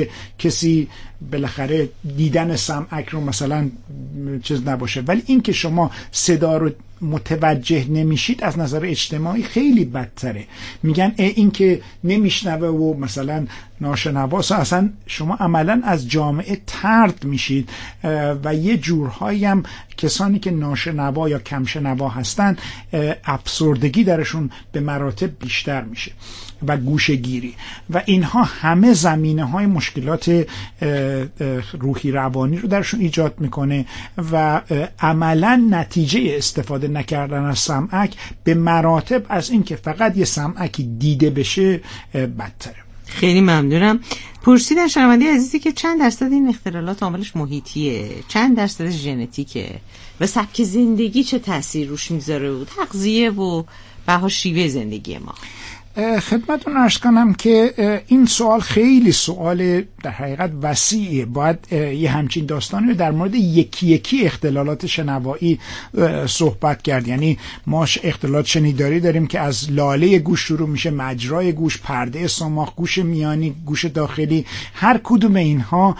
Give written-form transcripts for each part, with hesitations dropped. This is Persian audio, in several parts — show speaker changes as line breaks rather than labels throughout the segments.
کسی بالاخره دیدن سمعک رو مثلا چیز نباشه، ولی این که شما صدا رو متوجه نمیشید از نظر اجتماعی خیلی بدتره. میگن این که نمیشنوه و مثلا ناشنواست، اصلا شما عملا از جامعه طرد میشید و یه جورهایی هم کسانی که ناشنوا یا کم شنوا هستن افسردگی درشون به مراتب بیشتر میشه و گوشه‌گیری و اینها همه زمینه‌های مشکلات روحی روانی رو درشون ایجاد میکنه و عملا نتیجه استفاده نکردن از سمعک به مراتب از این که فقط یه سمعکی دیده بشه بدتره.
خیلی ممنونم. پرسیدن شنونده عزیزی که چند درصد این اختلالات عاملش محیطیه، چند درصدش ژنتیکه و سبک زندگی چه تأثیر روش میذاره و تغذیه و بها شیوه زندگی ما.
خدمتتون عرض کنم که این سوال خیلی سوال در حقیقت وسیعه. باید یه همچین داستانی رو در مورد یکی یکی اختلالات شنوایی صحبت کرد. یعنی ما اختلالات شنیداری داریم که از لاله گوش شروع میشه، مجرای گوش، پرده سماخ، گوش میانی، گوش داخلی. هر کدوم اینها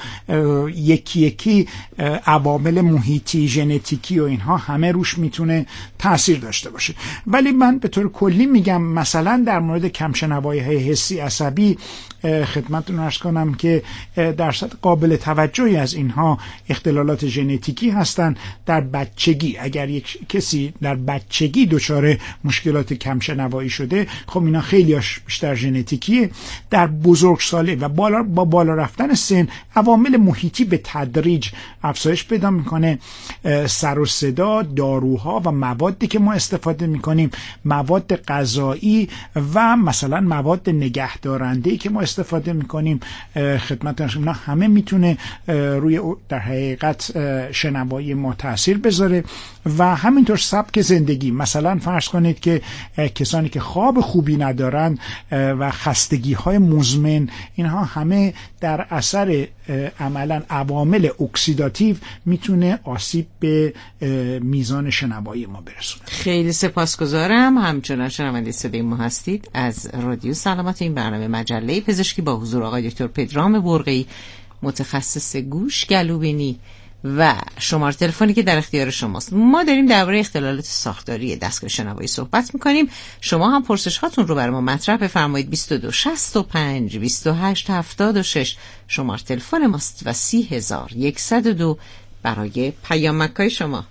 یکی یکی عوامل محیطی، ژنتیکی و اینها همه روش میتونه تأثیر داشته باشه. ولی من به طور کلی میگم مثلا در مورد کمشنوایی حسی عصبی خدمتتون عرض کنم که درصد قابل توجهی از اینها اختلالات ژنتیکی هستند. در بچگی اگر یک کسی در بچگی دچار مشکلات کمشنوایی شده، خب اینا خیلی بیشتر ژنتیکیه. در بزرگسالی و با بالا رفتن سن عوامل محیطی به تدریج افزایش پیدا میکنه. سر و صدا، داروها و موادی که ما استفاده میکنیم، مواد غذایی و مثلا مواد نگهدارنده‌ای که ما استفاده میکنیم، خدمتتون اینا همه میتونه روی در حقیقت شنوایی ما تاثیر بذاره. و همینطور سبک زندگی، مثلا فرض کنید که کسانی که خواب خوبی ندارن و خستگی های مزمن، اینها همه در اثر عملا عوامل اکسیداتیو میتونه آسیب به میزان شنوایی ما برسونه.
خیلی سپاسگزارم. همچنان شنونده صدای ما هستید از رادیو سلامت، این برنامه مجله پزشکی با حضور آقای دکتر پدرام برقی، متخصص گوش گلوبینی و شماره تلفنی که در اختیار شماست. ما داریم درباره اختلالات ساختاری دستگاه شنوایی صحبت میکنیم. شما هم پرسش هاتون رو برای ما مطرح بفرمایید. 22 65 28 76 شماره تلفن ماست و 30102 برای پیامک‌های شما.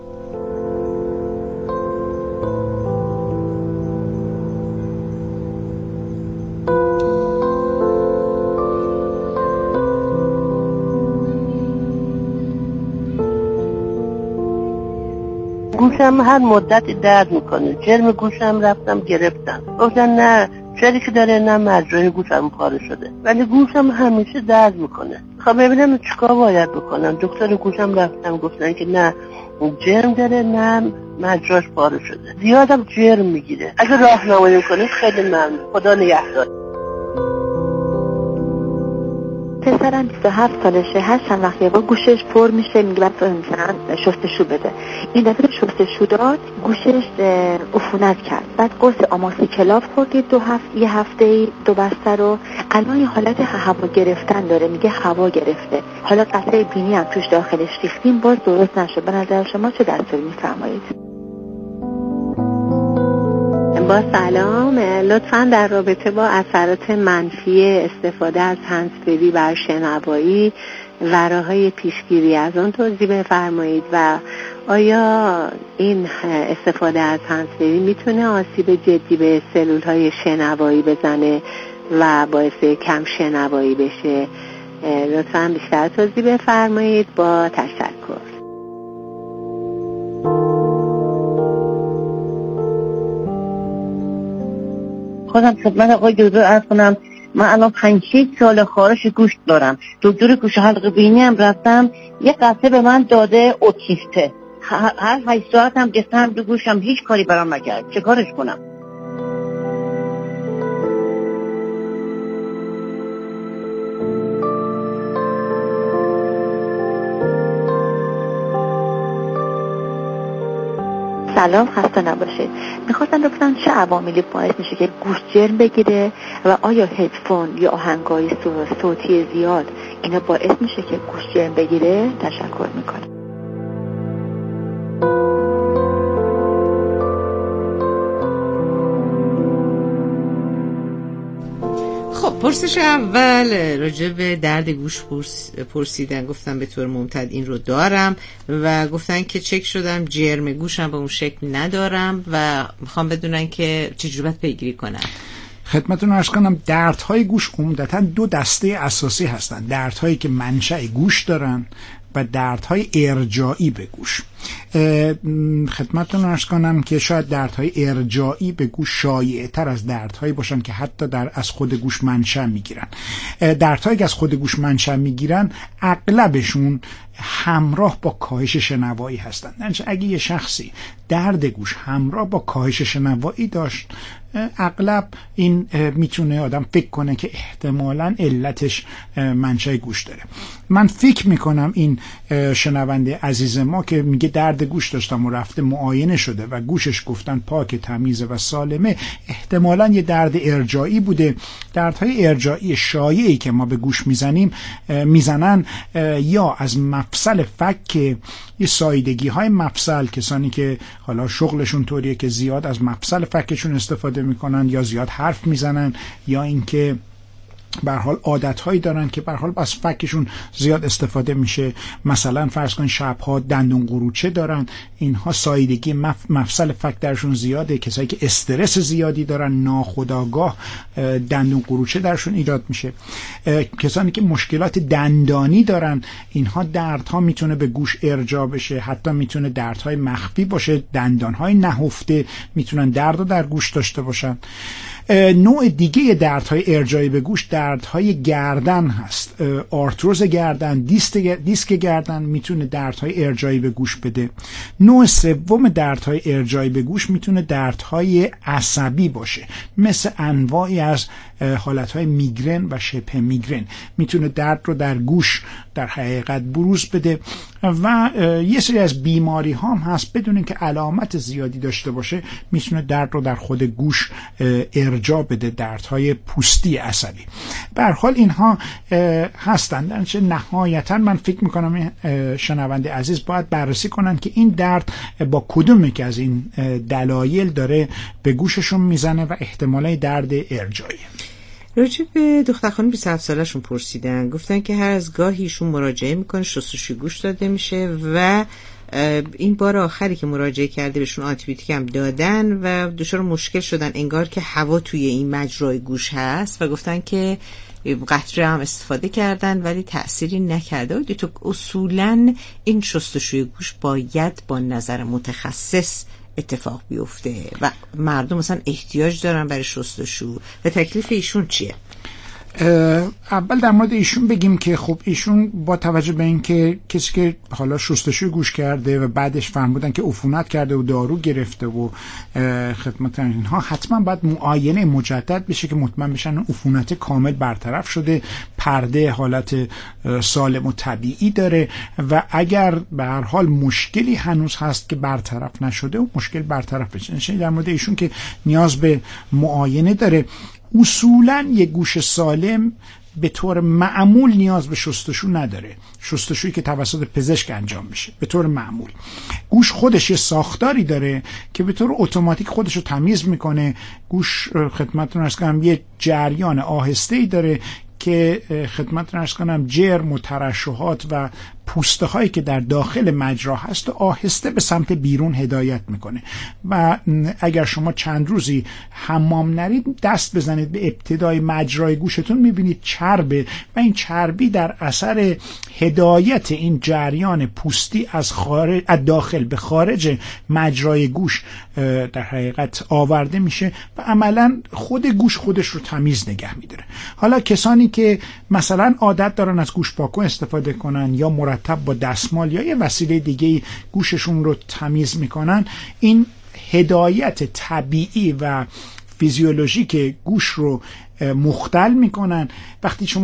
گوشم هر مدت درد میکنه، جرم گوشم رفتم گرفتم، گفتن نه چریکی داره نه مجرای گوشم پاره شده، ولی گوشم همیشه درد میکنه. خب ببینم چیکار باید بکنم. دکتر گوشم رفتم گفتن که نه جرم داره نه مجراش پاره شده، زیادم جرم میگیره. اگه راهنمایی کنید خیلی ممنون. خدا نگهدار.
پسرم 27 سالشه، هر چند وقت یه بار گوشش پر میشه، میگه بعد مثلا شستشو بده. این دفعه شستشو داد، گوشش عفونت کرد. بعد قرص آموکسیکلاف خورد یه هفته 2 بسته رو. الان یه حالت هوا گرفتن داره، میگه هوا گرفته. حالا قطعه بینی هم توش داخلش ریختیم، باز درست نشد. به نظر شما چه دستوری میفرمایید؟
با سلام، لطفاً در رابطه با اثرات منفی استفاده از هندزفری بر شنوایی و راه‌های پیشگیری از آن توضیح بفرمایید و آیا این استفاده از هندزفری میتونه آسیب جدی به سلول‌های شنوایی بزنه و باعث کم شنوایی بشه؟ لطفاً بیشتر توضیح بفرمایید. با تشکر.
خودم خدمت آقای دکتر عرض کنم، من الان 5-6 سال خارش گوش دارم. دکتر گوش حلقه بینی هم رفتم، یه قطعه به من داده اوتیسته. هر 8 ساعت هم گفتم دو گوشم هیچ کاری برام نکرد. چه کارش کنم؟
سلام، خسته نباشید. میخواستم بپرسم چه عواملی باعث میشه که گوش جرم بگیره و آیا هدفون یا آهنگای صوتی زیاد اینا باعث میشه که گوش جرم بگیره؟ تشکر میکنم.
پرسش اول راجع به درد گوش پرسیدن. گفتم به طور ممتد این رو دارم و گفتن که چک شدم جرم گوشم به اون شکل ندارم و میخوام بدونن که چجوری باید پیگیری کنم.
خدمتتون عرض کنم دردهای گوش عمدتاً دو دسته اساسی هستند: دردهایی که منشأ گوش دارن و دردهای ارجاعی به گوش. خدمتتون عرض کنم که شاید دردهای ارجاعی به گوش شایع‌تر از دردهایی باشن که حتی از خود گوش منشأ میگیرن. دردهایی که از خود گوش منشأ میگیرن اغلبشون همراه با کاهش شنوایی هستن. یعنی اگه یه شخصی درد گوش همراه با کاهش شنوایی داشت، اغلب این میتونه آدم فکر کنه که احتمالاً علتش منشأ گوش داره. من فکر میکنم این شنونده عزیز ما که میگه درد گوش داشتم و رفته معاینه شده و گوشش گفتن پاک، تمیزه و سالمه، احتمالاً یه درد ارجاعی بوده. دردهای ارجاعی شایعی که ما به گوش میزنن یا از مفصل فک، یه سایدگی های مفصل، کسانی که حالا شغلشون طوریه که زیاد از مفصل فکشون استفاده میکنن یا زیاد حرف میزنن یا اینکه به هر حال عادت‌هایی دارن که به هر حال از فکشون زیاد استفاده میشه. مثلا فرض کن شب‌ها دندون قروچه دارن، اینها سایدگی مفصل فک درشون زیاده. کسایی که استرس زیادی دارن ناخودآگاه دندون قروچه درشون ایجاد میشه. کسانی که مشکلات دندانی دارن، اینها دردها میتونه به گوش ارجاع بشه، حتی میتونه دردهای مخفی باشه، دندانهای نهفته میتونن درد رو در گوش داشته باشن. نوع دیگه دردهای ارجاعی به گوش دردهای گردن هست. آرتروز گردن، دیسک گردن میتونه دردهای ارجاعی به گوش بده. نوع سوم دردهای ارجاعی به گوش میتونه دردهای عصبی باشه، مثل انواعی از حالتهای میگرن و شبه میگرن، میتونه درد رو در گوش در حقیقت بروز بده. و یه سری از بیماری هم هست بدون اینکه علامت زیادی داشته باشه میتونه درد رو در خود گوش ارجاع بده، دردهای پوستی عصبی. به هر حال اینها هستند. درنچه نهایتا من فکر میکنم شنونده عزیز باید بررسی کنن که این درد با کدومی که از این دلایل داره به گوششون میزنه و احتمالاً درد ارجاعی.
راجع به دختر خانم 27 سالشون پرسیدن. گفتن که هر از گاهی ایشون مراجعه میکنه، شستشوی گوش داده میشه و این بار آخری که مراجعه کرده بهشون آنتیبیوتیک هم دادن و دچار مشکل شدن، انگار که هوا توی این مجرای گوش هست و گفتن که قطره هم استفاده کردن ولی تأثیری نکرده. تو اصولاً این شستشوی گوش باید با نظر متخصص اتفاق بیفته و مردم مثلا احتیاج دارن برای شستشو و تکلیف ایشون چیه؟
اول در مورد ایشون بگیم که خب ایشون با توجه به اینکه کسی که حالا شستشوی گوش کرده و بعدش فهمیدن که عفونت کرده و دارو گرفته و خدمت اینها، حتما باید معاینه مجدد بشه که مطمئن بشن عفونت کامل برطرف شده، پرده حالت سالم و طبیعی داره و اگر به هر حال مشکلی هنوز هست که برطرف نشده و مشکل برطرف بشه. در مورد ایشون که نیاز به معاینه داره. اصولاً یک گوش سالم به طور معمول نیاز به شستشو نداره، شستشویی که توسط پزشک انجام میشه. به طور معمول گوش خودش یه ساختاری داره که به طور اتوماتیک خودش رو تمیز میکنه. گوش خدمتتون عرض کنم یه جریان آهسته‌ای داره که خدمتتون عرض کنم جرم و ترشحات و پوسته هایی که در داخل مجرا هست و آهسته به سمت بیرون هدایت میکنه. و اگر شما چند روزی حمام نرید، دست بزنید به ابتدای مجرای گوشتون، میبینید چربه و این چربی در اثر هدایت این جریان پوستی از داخل به خارج مجرای گوش در حقیقت آورده میشه و عملا خود گوش خودش رو تمیز نگه میداره. حالا کسانی که مثلا عادت دارن از گوش پاکو استفاده کنن یا مرتب با دستمال یا یه وسیله دیگه گوششون رو تمیز میکنن، این هدایت طبیعی و فیزیولوژیک گوش رو مختل میکنن. وقتی شما یه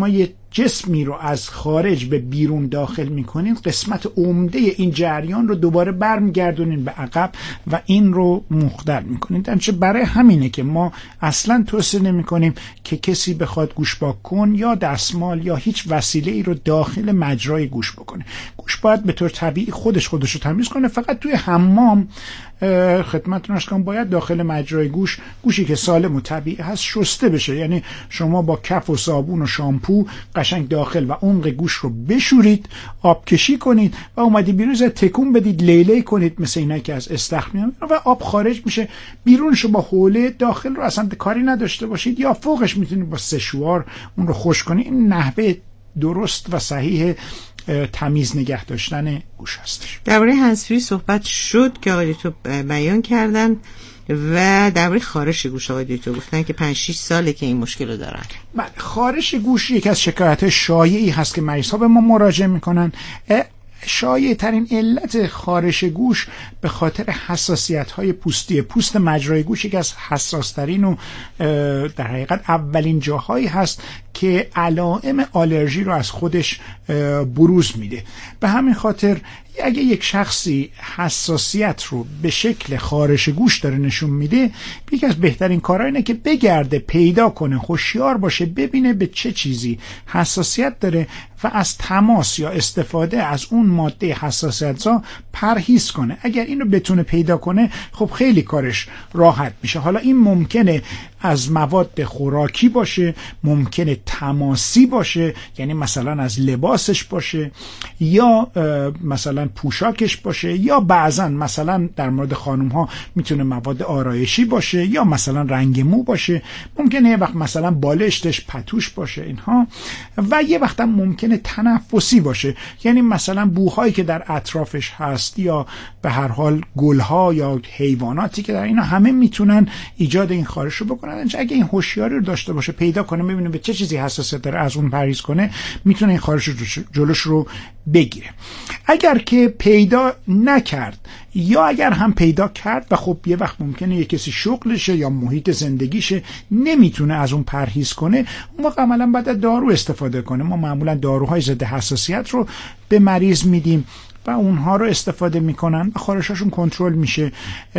جسمی رو از خارج به بیرون داخل میکنین، قسمت عمده این جریان رو دوباره برمیگردونین به عقب و این رو مختل میکنین. درنچه برای همینه که ما اصلا توصیه نمیکنیم که کسی بخواد گوشپاک کن یا دستمال یا هیچ وسیله ای رو داخل مجرای گوش بکنه. گوش باید به طور طبیعی خودش رو تمیز کنه. فقط توی حمام خدمتتون عرض کنم باید داخل مجرای گوشی که سالم و طبیعی هست شسته بشه. یعنی شما با کف و صابون و شامپو قشنگ داخل و عمق گوش رو بشورید، آب کشی کنید و اومدی بیرون تکون بدید، لیلی کنید مثل اینایی که از استخر میان و آب خارج میشه. بیرونش رو با حوله، داخل رو اصلا کاری نداشته باشید، یا فوقش میتونید با سشوار اون رو خشک کنید. این نحوه درست و صحیح تمیز نگه داشتن گوش هستش.
درباره هندزفری صحبت شد که آقای دکتر بیان کردن و درباره خارش گوش آقای دکتر گفتن که 5-6 ساله که این مشکل رو دارن.
بله، خارش گوش یکی از شکایت شایعی هست که مریض ها به ما مراجعه میکنن. شایع ترین علت خارش گوش به خاطر حساسیت های پوستی. پوست مجرای گوش یکی از حساس ترین و در حقیقت اولین جاهایی هست که علائم آلرژی رو از خودش بروز میده. به همین خاطر اگه یک شخصی حساسیت رو به شکل خارش گوش داره نشون میده، یکی از بهترین کارها اینه که بگرده پیدا کنه، هوشیار باشه، ببینه به چه چیزی حساسیت داره و از تماس یا استفاده از اون ماده حساسیت‌زا پرهیز کنه. اگر اینو بتونه پیدا کنه خب خیلی کارش راحت میشه. حالا این ممکنه از مواد خوراکی باشه، ممکنه تماسی باشه، یعنی مثلا از لباسش باشه یا مثلا پوشاکش باشه، یا بعضا مثلا در مورد خانم ها میتونه مواد آرایشی باشه یا مثلا رنگ مو باشه، ممکنه یه وقت مثلا بالشتش پتوش باشه اینها، و یه وقت هم ممکنه تنفسی باشه، یعنی مثلا بوهایی که در اطرافش هست یا به هر حال گلها یا حیواناتی که در اینا همه میتونن ایجاد این خارش رو بکنن. اگه این هوشیاری رو داشته باشه، پیدا کنه، ببینه به چه چیزی حساسیت داره، از اون پرهیز کنه، میتونه این خارش جلوش رو بگیره. اگر که پیدا نکرد یا اگر هم پیدا کرد و خب یه وقت ممکنه یه کسی شغلشه یا محیط زندگیشه نمیتونه از اون پرهیز کنه، اون موقع عملا باید دارو استفاده کنه. ما معمولا داروهای ضد حساسیت رو به مریض میدیم و اونها رو استفاده میکنن و خارشاشون کنترل میشه.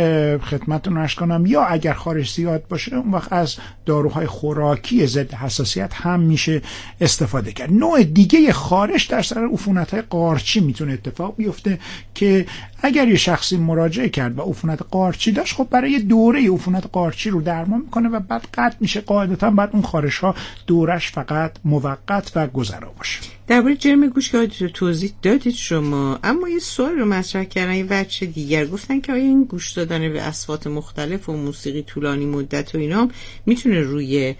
خدمتتون عرض کنم یا اگر خارش زیاد باشه اون وقت از داروهای خوراکی ضد حساسیت هم میشه استفاده کرد. نوع دیگه خارش در سر عفونت‌های قارچی میتونه اتفاق بیفته که اگر یه شخصی مراجعه کرد و عفونت قارچی داشت، خب برای دوره عفونت قارچی رو درمان میکنه و بعد قطع میشه. قاعدتا بعد اون خارش ها دورش فقط موقت و گذرا باشه.
درباره جرم گوش که توضیح دادید شما، اما یه سوال رو مطرح کردن یه بچه دیگر، گفتن که آیا این گوش دادن به اصوات مختلف و موسیقی طولانی مدت و اینا میتونه روی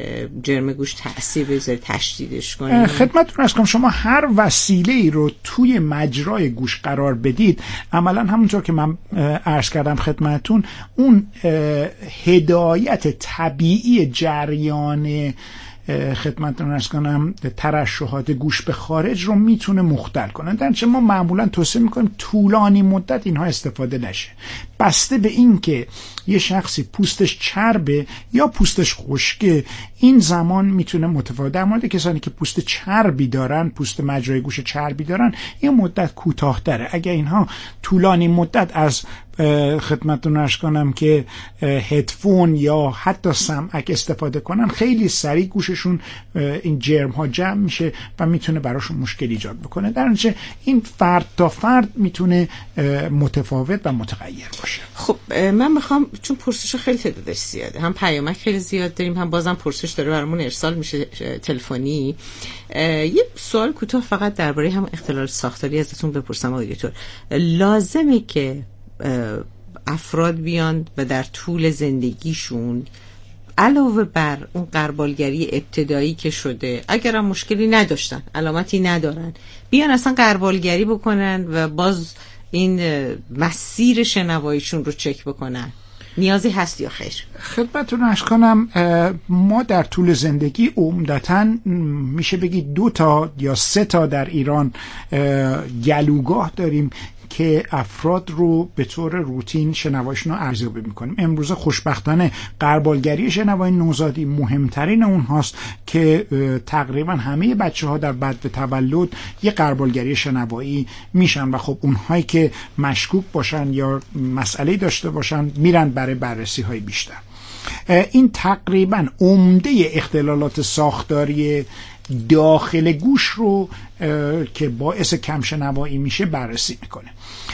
جرم گوش تأثیر بذاره، تشدیدش کنه؟
خدمتتون عرض کنم شما هر وسیله‌ای رو توی مجرای گوش قرار بدید، عملا همونطور که من عرض کردم خدمتتون، اون هدایت طبیعی جریان خدمتتون عرض کنم ترشحات گوش به خارج رو میتونه مختل کنه. درنچه ما معمولا توصیه میکنیم طولانی مدت اینها استفاده نشه، بسته به این که یه شخصی پوستش چربه یا پوستش خشکه، این زمان میتونه متفاوت. در مورد کسانی که پوست چربی دارن، پوست مجرای گوش چربی دارن، این مدت کوتاه‌تره. اگر اینها طولانی مدت از خدمتتون عرض کنم که هدفون یا حتی سمعک استفاده کنن، خیلی سریع گوششون این جرم ها جمع میشه و میتونه براشون مشکل ایجاد بکنه. در نتیجه این فرد تا فرد میتونه متفاوت و متغیر باشه.
خب من میخوام، چون پرسش خیلی تعدادش زیاده، هم پیامک خیلی زیاد داریم، هم بازم پرسش داره برامون ارسال میشه تلفنی. یه سوال کوتاه فقط درباره هم اختلال ساختاری ازتون بپرسم آقای دکتر. لازمه که افراد بیان و در طول زندگیشون علاوه بر اون غربالگری ابتدایی که شده، اگر هم مشکلی نداشتن، علامتی ندارن، بیان اصلا غربالگری بکنن و باز این مسیر شنواییشون رو چک بکنن؟ نیازی هست یا خیر؟
خدمتتون عرض کنم ما در طول زندگی عمدتاً میشه بگید 2 تا یا 3 تا در ایران گلوگاه داریم که افراد رو به طور روتین شنواییشون رو ارزیابی میکنیم. امروز خوشبختانه غربالگری شنوایی نوزادی مهمترین اونهاست که تقریبا همه بچه‌ها در بعد تولد یه غربالگری شنوایی میشن و خب اونهایی که مشکوک باشن یا مسئله داشته باشن میرن برای بررسی های بیشتر. این تقریبا عمده اختلالات ساختاری داخل گوش رو که باعث کم شنوایی میشه بررسی میکنه.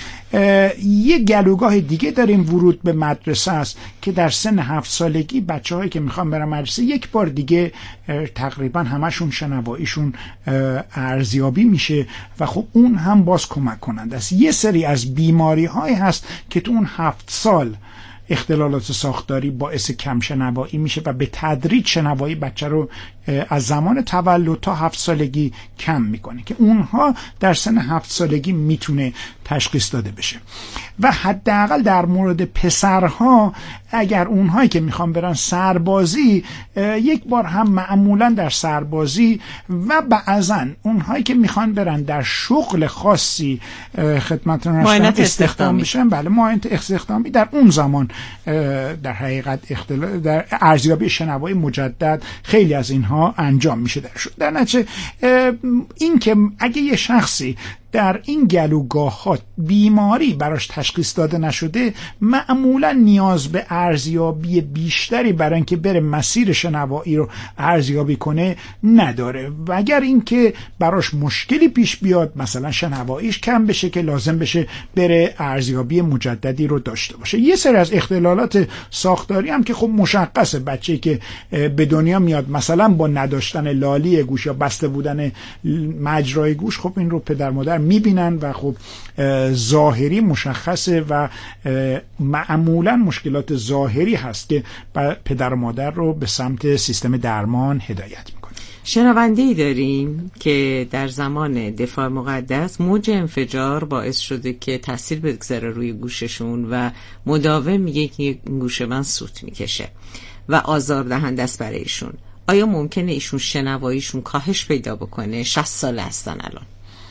یه گلوگاه دیگه داریم ورود به مدرسه است که در سن 7 سالگی بچه‌هایی که میخوان برن مدرسه یک بار دیگه تقریبا همشون شنواییشون ارزیابی میشه و خب اون هم باز کمک کننده است. یه سری از بیماری های هست که تو اون 7 سال اختلالات ساختاری باعث کم شنوایی میشه و به تدریج شنوایی بچه رو از زمان تولد تا 7 سالگی کم میکنه که اونها در سن 7 سالگی میتونه تشخیص داده بشه. و حداقل در مورد پسرها اگر اونهایی که میخوان برن سربازی یک بار هم معمولا در سربازی و بعضا اونهایی که میخوان برن در شغل خاصی خدمتتون استخدام بشن، بله معاینه استخدامی، در اون زمان در حقیقت در ارزیابی شنوایی مجدد خیلی از اینها انجام میشه. در نتیجه این که اگه یه شخصی در این گلوگاهات بیماری براش تشخیص داده نشده معمولا نیاز به ارزیابی بیشتری برای اینکه بره مسیر شنوایی رو ارزیابی کنه نداره و اگر اینکه براش مشکلی پیش بیاد مثلا شنواییش کم بشه که لازم بشه بره ارزیابی مجددی رو داشته باشه. یه سری از اختلالات ساختاری هم که خب مشخصه بچه‌ای که به دنیا میاد مثلا با نداشتن لالی گوش یا بسته بودن مجرای گوش، خب این رو پدر مادر میبینن و خب ظاهری مشخصه و معمولا مشکلات ظاهری هست که پدر و مادر رو به سمت سیستم درمان هدایت میکنه.
شنونده‌ای داریم که در زمان دفاع مقدس موج انفجار باعث شده که تاثیر بگذاره روی گوششون و مداوم میگه که گوش من سوت میکشه و آزاردهنده است برای ایشون. آیا ممکنه ایشون شنواییشون کاهش پیدا بکنه؟ 60 ساله هستن الان.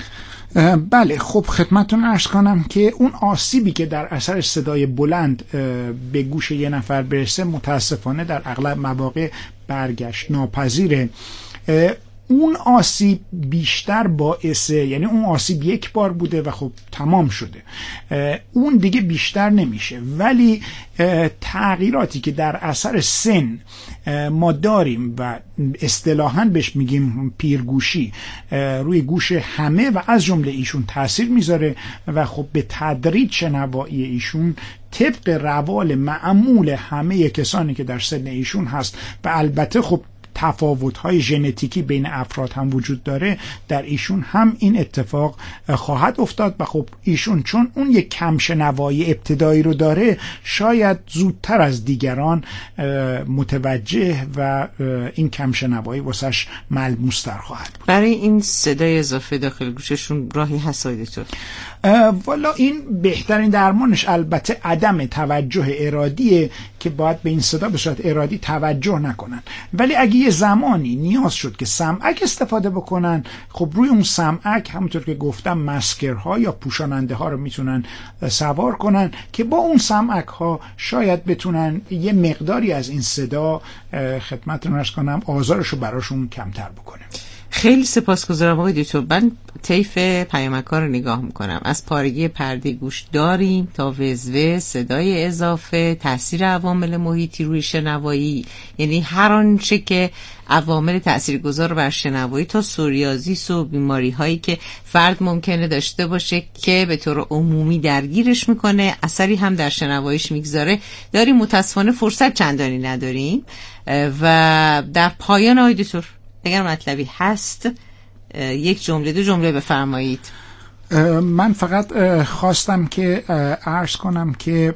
بله، خب خدمتتون عرض کنم که اون آسیبی که در اثر صدای بلند به گوش یه نفر برسه متاسفانه در اغلب مواقع برگشت ناپذیره. اون آسیب بیشتر باعثه، یعنی اون آسیب یک بار بوده و خب تمام شده، اون دیگه بیشتر نمیشه، ولی تغییراتی که در اثر سن ما داریم و اصطلاحاً بهش میگیم پیرگوشی روی گوش همه و از جمله ایشون تاثیر میذاره و خب به تدریج شنوایی ایشون طبق روال معمول همه کسانی که در سن ایشون هست و البته خب تفاوت‌های ژنتیکی بین افراد هم وجود داره، در ایشون هم این اتفاق خواهد افتاد و خب ایشون چون اون یک کم شنوایی ابتدایی رو داره شاید زودتر از دیگران متوجه و این کم شنوایی واسش ملموس‌تر خواهد بود.
برای این صدای اضافه داخل گوششون راهی هست دکتر؟
والا این بهترین درمانش البته عدم توجه ارادیه که باید به این صدا به صورت ارادی توجه نکنن، ولی اگه یه زمانی نیاز شد که سمعک استفاده بکنن، خب روی اون سمعک همونطور که گفتم مسکرها یا پوشاننده ها رو میتونن سوار کنن که با اون سمعک ها شاید بتونن یه مقداری از این صدا خدمتتون عرض کنم آزارش رو براشون کمتر بکنه.
خیلی سپاسگزارم آقای دکتر. من طیف پیامک‌ها رو نگاه میکنم، از پارگی پرده گوش داریم تا وزوه، صدای اضافه، تاثیر عوامل محیطی روی شنوایی، یعنی هر آنچه که عوامل تاثیرگذار بر شنوایی تا سوریازیس و بیماری هایی که فرد ممکنه داشته باشه که به طور عمومی درگیرش میکنه، اثری هم در شنواییش میگذاره داریم. متاسفانه فرصت چندانی نداریم و در پایان آقای دکتر اگر مطلبی هست یک جمله دو جمله بفرمایید.
من فقط خواستم که عرض کنم که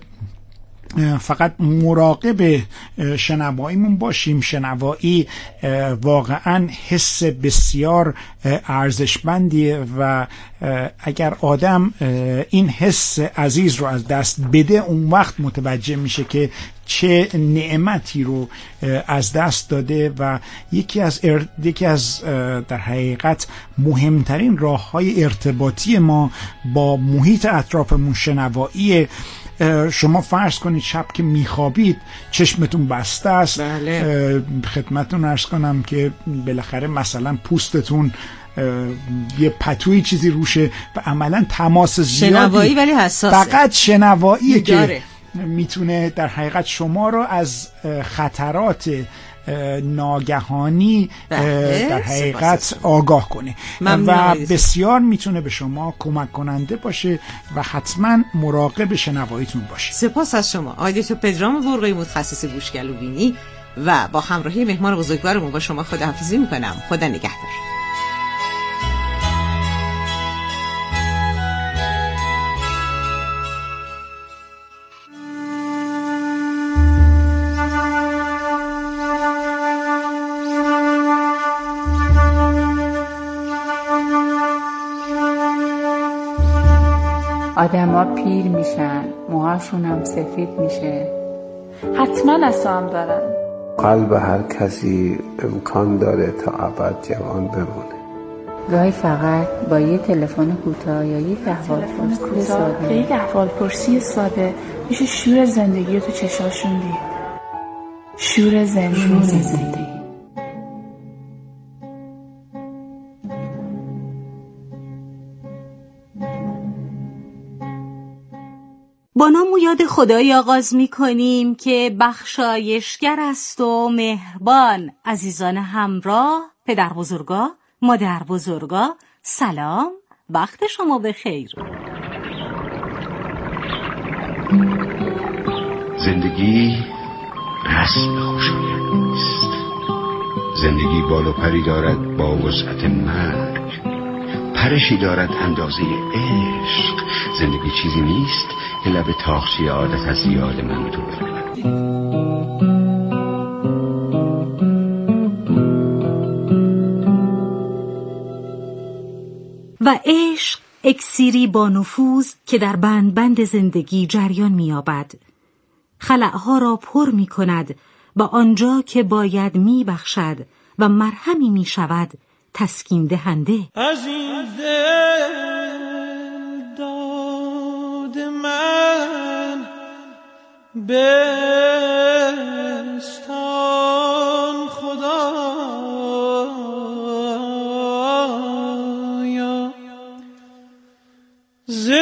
فقط مراقب شنواییمون باشیم. شنوایی واقعا حس بسیار ارزشمندیه و اگر آدم این حس عزیز رو از دست بده اون وقت متوجه میشه که چه نعمتی رو از دست داده و یکی از در حقیقت مهمترین راه‌های ارتباطی ما با محیط اطرافمون شنواییه. شما فرض کنید شب که میخوابید چشمتون بسته است.
بله.
خدمتتون عرض کنم که بالاخره مثلا پوستتون یه پتوی چیزی روشه و عملا تماس زیادی،
شنوایی ولی حساسه،
فقط شنواییه که میتونه در حقیقت شما رو از خطرات ناگهانی در حقیقت آگاه کنه و بسیار میتونه به شما کمک کننده باشه و حتما مراقب شنواییتون باشه.
سپاس از شما آقای دکتر پدرام برقی، متخصص گوش گلو بینی، و با همراهی مهمان بزرگوارمون با شما خداحافظی میکنم. خدا نگهدار.
آدما پیر میشن، موهاشون هم سفید میشه، حتما اسام دارن.
قلب هر کسی امکان داره تا ابد جوان بمونه.
گاهی فقط با یه تلفن کوتاه یا یک احوالپرسی ساده میشه شور زندگی رو تو چشاشون دید. شور زندگی.
با نام و یاد خدایی آغاز می کنیم که بخشایشگر است و مهربان. عزیزان همراه، پدر بزرگا، مادر بزرگا، سلام، وقت شما بخیر.
زندگی رسم خوشایند نیست. زندگی بال و پری دارد با وسعت مرگ، پرشی دارد اندازه عشق. زندگی چیزی نیست که لب تاخچه عادت از یاد من تو ببرد.
و عشق اکسیری با نفوذ که در بند زندگی جریان می‌یابد، خلأها را پر می‌کند و آنجا که باید می‌بخشد و مرهمی می‌شود تسکین دهنده.
از این دل داد من بستان خدایا، ز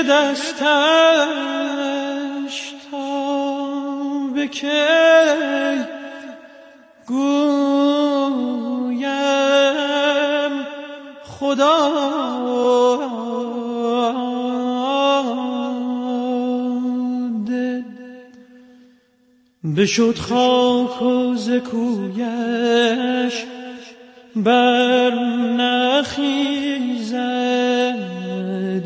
دستش تا به کی گویم خدا. بشد خاک و ز کویش بر نخیزد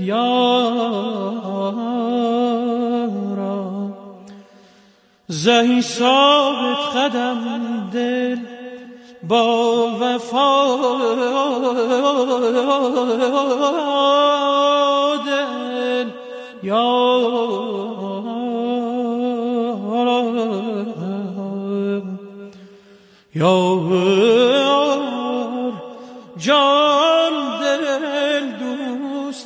یارا، زهی ثابت قدم دل با وفا دل یار جان دل دوست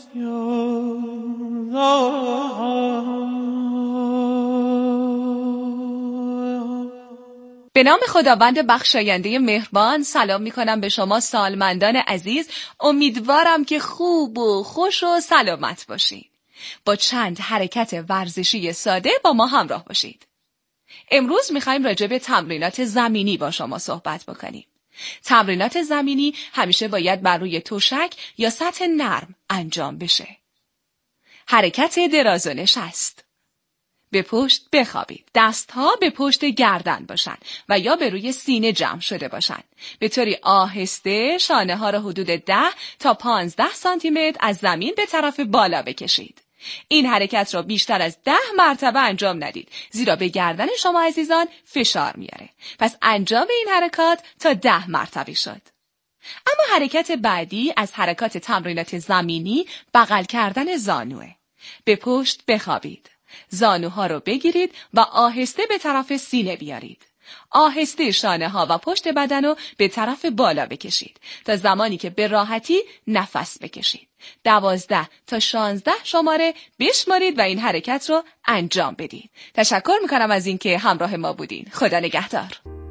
به نام خداوند بخشاینده مهربان سلام میکنم به شما سالمندان عزیز. امیدوارم که خوب و خوش و سلامت باشید. با چند حرکت ورزشی ساده با ما همراه باشید. امروز میخوایم راجع به تمرینات زمینی با شما صحبت بکنیم. تمرینات زمینی همیشه باید بر روی توشک یا سطح نرم انجام بشه. حرکت دراز و نشست. به پشت بخوابید. دستها به پشت گردن باشن و یا به روی سینه جمع شده باشن. به طوری آهسته شانه ها را حدود 10 تا 15 سانتی متر از زمین به طرف بالا بکشید. این حرکت را بیشتر از 10 مرتبه انجام ندید، زیرا به گردن شما عزیزان فشار میاره. پس انجام این حرکات تا 10 مرتبه شد. اما حرکت بعدی از حرکات تمرینات زمینی بغل کردن زانوه. به پشت بخوابید. زانوها رو بگیرید و آهسته به طرف سینه بیارید. آهسته شانه ها و پشت بدن رو به طرف بالا بکشید تا زمانی که به راحتی نفس بکشید. 12 تا 16 شماره بشمارید و این حرکت رو انجام بدید. تشکر میکنم از اینکه همراه ما بودین. خدا نگهدار.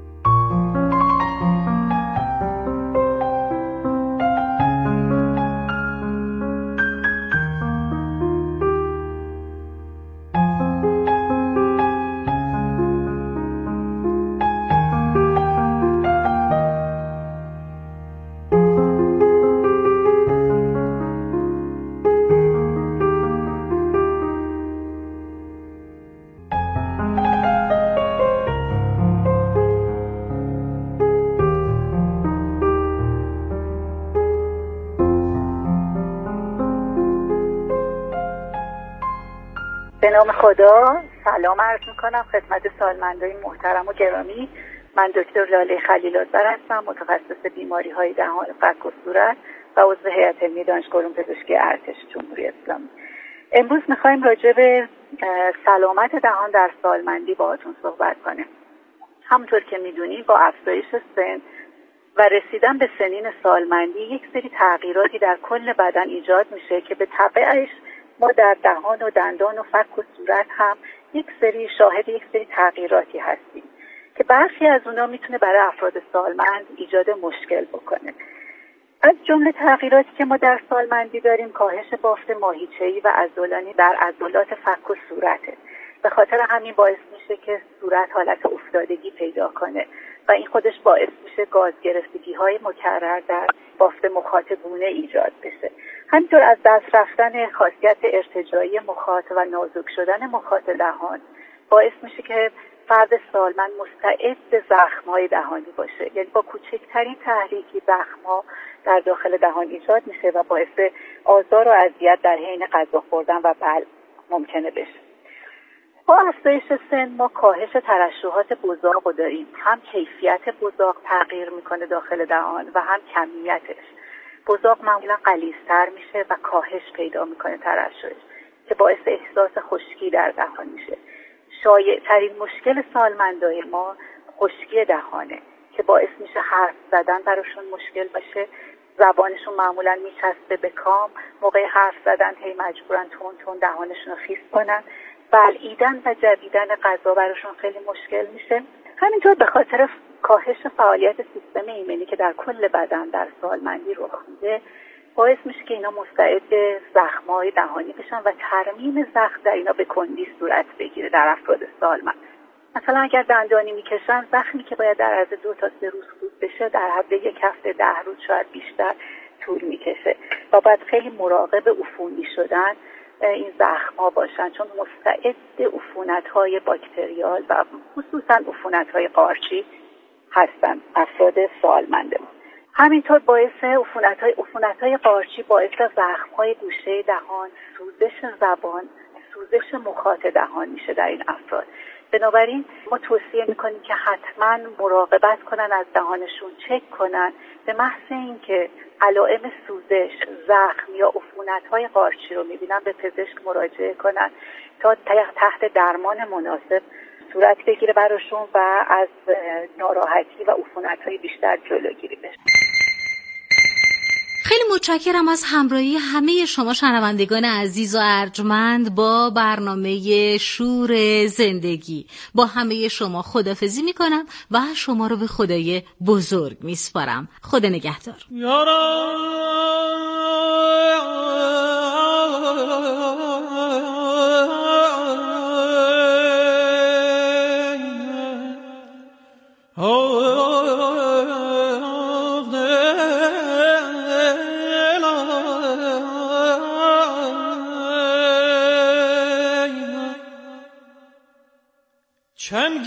به نام خدا سلام عرض میکنم خدمت سالمندان محترم و گرامی. من دکتر لاله خلیل‌آذر هستم، متخصص بیماری های دهان، فک و صورت و عضو هیئت علمی دانشگاه علوم پزشکی ارتش جمهوری اسلامی. امروز میخوایم راجع به سلامت دهان در سالمندی باهاتون صحبت کنیم. همونطور که میدونید با افزایش سن و رسیدن به سنین سالمندی یک سری تغییراتی در کل بدن ایجاد میشه که به تبعش ما در دهان و دندان و فک و صورت هم شاهد یک سری تغییراتی هستیم که برخی از اونا میتونه برای افراد سالمند ایجاد مشکل بکنه. از جمله تغییراتی که ما در سالمندی داریم کاهش بافت ماهیچه‌ای و عضلانی در عضلات فک و صورته. به خاطر همین باعث میشه که صورت حالت افتادگی پیدا کنه و این خودش باعث میشه گاز گرفتگی‌های مکرر در بافت مخاط گونه ایجاد بشه. همینطور از دست رفتن خاصیت ارتجاعی مخاط و نازک شدن مخاط دهان باعث میشه که فرد سالمند مستعد به زخم‌های دهانی باشه. یعنی با کوچکترین تحریکی زخم‌ها در داخل دهان ایجاد میشه و باعث آزار و اذیت در حین غذا خوردن و بلع ممکنه بشه. با افزایش سن ما کاهش ترشحات بزاق رو داریم. هم کیفیت بزاق تغییر میکنه داخل دهان و هم کمیتش. بزاق معمولا غلیظتر میشه و کاهش پیدا میکنه ترشحش که باعث احساس خشکی در دهان میشه. شایع ترین مشکل سالمندای ما خشکی دهانه که باعث میشه حرف زدن براشون مشکل باشه. زبانشون معمولا میچسبه به کام، موقع حرف زدن هی مجبورن تون دهانشون رو خیس کنن. بلعیدن و جویدن غذا براشون خیلی مشکل میشه. همینطور به خاطر کاهش فعالیت سیستم ایمنی که در کل بدن در سالمندی رخ میده باعث میشه که اینا مستعد زخم‌های دهانی بشن و ترمیم زخم در اینا به کندی صورت بگیره در افراد سالمند. مثلا اگر دندانی میکشن زخمی که باید در عرض 2 تا 3 روز خوب بشه در حد 1 هفته 10 روز شاید بیشتر طول میکشه و باید خیلی مراقب عفونی شدن این زخم‌ها باشن چون مستعد عفونت‌های باکتریال و خصوصا عفونت‌های قارچی هستن افراد سالمند ما. همینطور باعث عفونت‌های قارچی باعث زخم‌های گوشه دهان، سوزش زبان، سوزش مخاط دهان میشه در این افراد. بنابراین ما توصیه میکنیم که حتما مراقبت کنن، از دهانشون چک کنن به محض اینکه علائم سوزش، زخم یا عفونت‌های قارچی رو میبینن به پزشک مراجعه کنن تا تحت درمان مناسب صورت بگیره براشون و از ناراحتی و عفونت‌های بیشتر جلوگیری بشه.
خیلی متشکرم از همراهی همه شما شنوندگان عزیز و ارجمند با برنامه شور زندگی. با همه شما خداحافظی میکنم و شما رو به خدای بزرگ میسپارم. خدا نگهدار.
چنگ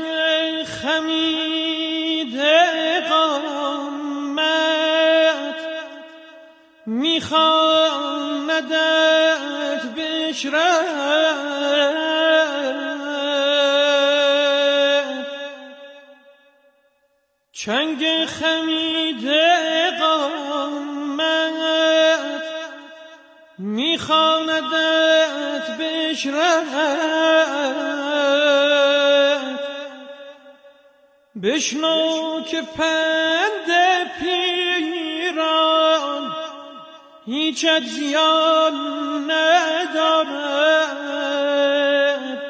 خمیده قامت میخواندت بشرد، چنگ خمیده قامت میخواندت بشرد بشنو که پند پیران هیچت زیان ندارد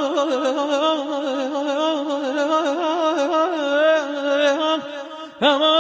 Come on.